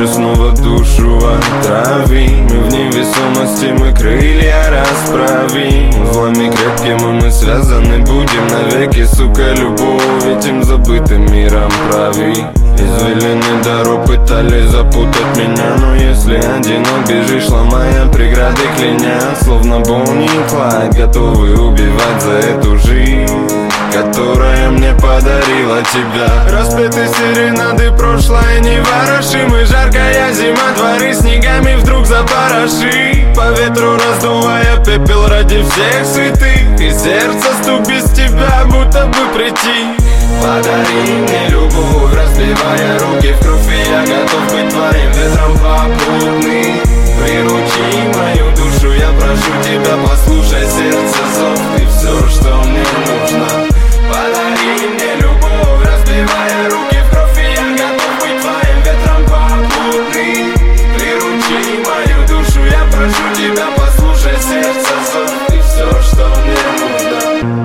снова душу отрави. Мы в невесомости, мы крылья расправим. Узлами крепкими мы связаны будем навеки, сука, любовь этим забытым миром прави. Извилины дорог пытались запутать меня, но если одинок бежишь, ломая преграды, кляня, словно Бонни и Клайд, готовы убивать за эту жизнь, которая мне подарила тебя. Распеты серенады, прошлое не ворошим, и жаркая зима, дворы снегами вдруг запороши. По ветру раздувая пепел ради всех святых, и сердце стук без тебя, будто бы прийти. Подари мне любовь, разбивая руки в кровь, и я готов быть твоим ветром попутный. Приручи мою душу, я прошу тебя, послушай сердце зов, ты все, что мне нужно. Подари мне любовь, разбивая руки в кровь, и я готов быть твоим ветром попутный. Приручи мою душу, я прошу тебя, послушай сердце зов, ты все, что мне нужно.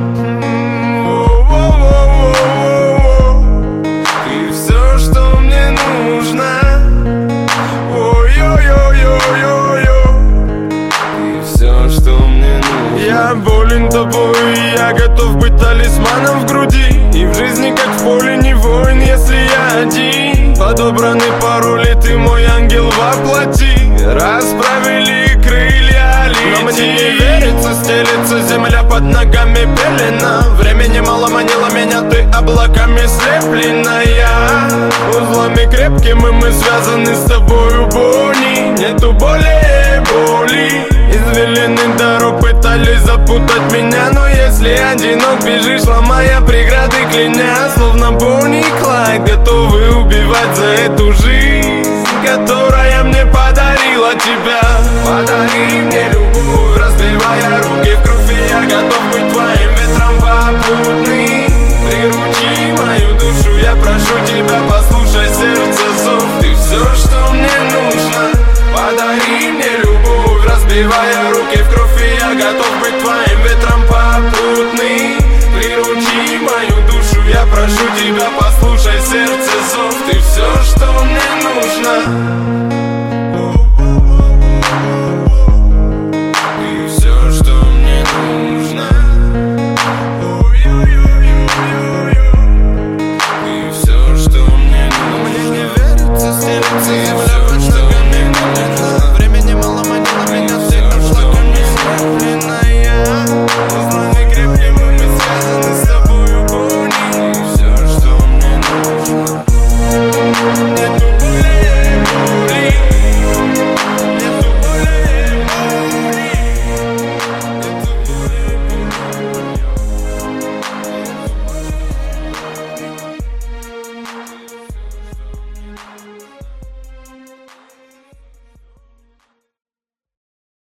Я болен тобой, и я готов быть талисманом в груди. И в жизни, как в поле, не воин, если я один. Подобраны пароли, ты мой ангел воплоти. Расправили крылья, лети. Но мне не верится, стелется земля под ногами пелена. Времени мало манило меня, ты облаками слепленная. Узлами крепкими мы связаны с тобою, Бонни. Нету более боли. Извилины дорог пытались запутать меня, но если одинок бежишь, ломая преграды, кляня, словно Бонни и Клайд, готовы убивать за эту жизнь, которая мне подарила тебя. Подари мне любовь, разбивая руки в кровь, и я готов быть твоим ветром попутный. Приручи мою душу, я прошу тебя, послушай сердце зов, ты все, что мне нужно. Подари мне любовь, разбивая руки в кровь, и я готов быть твоим ветром попутный. Приручи мою душу, я прошу тебя, послушай сердце зов, ты все, что мне нужно.